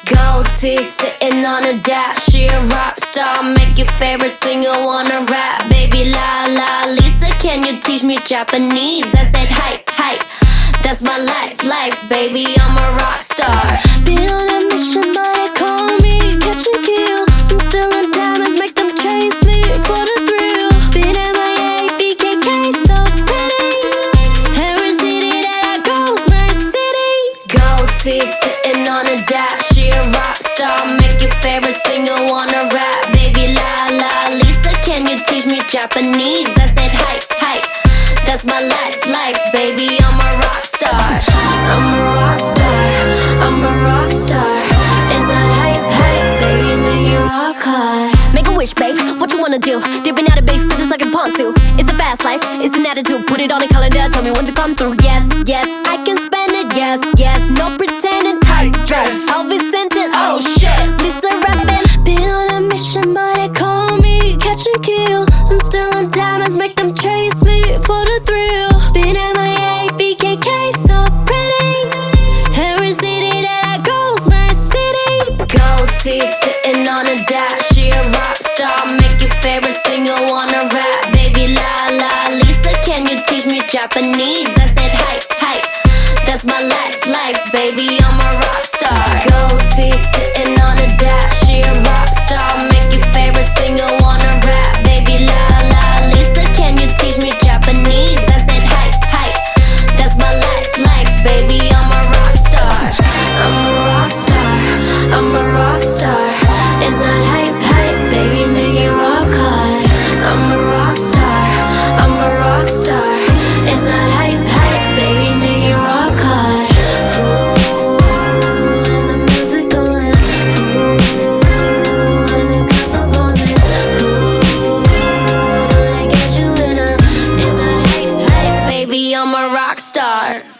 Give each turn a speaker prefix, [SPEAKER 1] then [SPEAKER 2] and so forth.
[SPEAKER 1] Gold teeth sitting on a dash. She a rock star, make your favorite singer wanna rap. Baby la la Lisa, can you teach me Japanese? I said hi, hi, that's my life, baby, I'm a rock star. Been on a mission, but they call me catch and kill. I'm still in diamonds, make them chase me for the thrill. Been MIA, BKK, so pretty. Every city that I go's my city. Gold teeth sitting on a dash. She a rock star, make your favorite singer wanna rap. Baby la la Lisa, can you teach me Japanese? I said hi, hi, that's my life, baby, I'm a rock star. I'm a rock star, I'm a rock star. Is that hype, baby, make it rock hard.
[SPEAKER 2] Make a wish, babe, what you wanna do? Dipping out of base cities like in Ponzu. It's a fast life, it's an attitude. Put it on a calendar, tell me when to come through. Yes, yes, I can spend it, yes, yes. No pretending, tight dress, I'll be sent it, oh shit. Lisa rapping.
[SPEAKER 1] Been on a mission, but they call me catch and kill. I'm still in diamonds, make them chase me for the thrill. Been MIA, BKK, so pretty. Every city that I go's my city. Gold teeth sitting on a dash. She a rock star, make your favorite singer wanna rap. Baby la la Lisa, can you teach me Japanese? I said hi, hi, that's my life, baby, I'm a rock star. Gold teeth sitting on a dash. She a rock star, make your favorite singer wanna rap. Baby la la Lisa, can you teach me Japanese? I said hi, hi, that's my life, baby, I'm a rock star. I'm a rock star, I'm a rock star. Is that hype, baby, make it rock hard. I'm a rock star, I'm a rock star. Is that hype, baby, make it rock hard. Fool, and the music going. Fool, and the girls are posing. Fool, gonna get you in a. Is that hype, baby, I'm a rock star.